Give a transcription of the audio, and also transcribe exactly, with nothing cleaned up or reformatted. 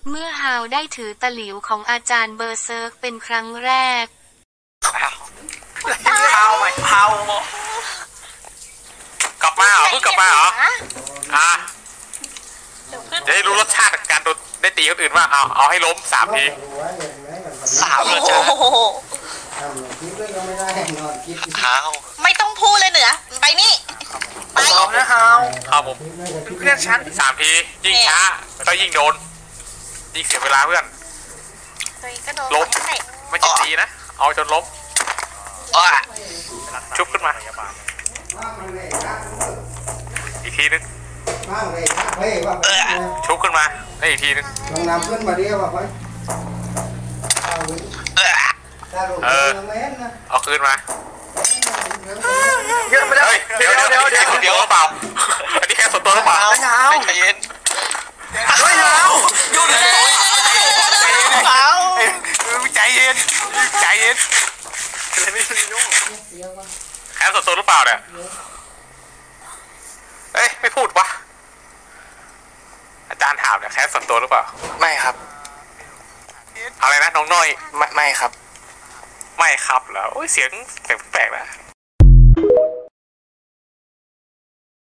เมื่อฮาวได้ถือตะหลิวของอาจารย์เบอร์เซิร์กเป็นครั้งแรกฮาวไหมฮาวกลับมาเหรอเพิ่งกลับมาเหรออ่ะจะได้รู้รสชาติการโดนได้ตีคนอื่นว่าเอาเอาให้ล้มสามทีสามเลยจ้ะฮาวไม่ต้องพูดเลยเหนือไปนี่ไปนะฮาวครับผมเพื่อนฉันสามทียิ่งช้าก็ยิ่งโดนยิ่งเสียเวลาเพื่อนล้มไม่ใช่ตีนะเอาจนล้มชุบขึ้นมาอีกทีนึงชุบขึ้นมาได้อีกทีนึงลองนำขึ้นมาเดียวว่าไปเออเอาคืนมาเยอะไปเลยเดี๋ยวเดี๋ยวเดี๋ยวเดี๋ยวเปล่าอันนี้แค่ส่วนตัวหรือเปล่าใจเย็นไม่เอาหยุดเลยใจเย็นใจเย็นแค่ส่วนตัวหรือเปล่าเนี่ยเอ้ยไม่พูดวะอาจารย์ถามเนี่ยแค่ส่วนตัวหรือเปล่าไม่ครับอะไรนะน้องน้อยไม่ไม่ครับไม่ครับเหรอโอ้ยเสียงแปลกๆนะ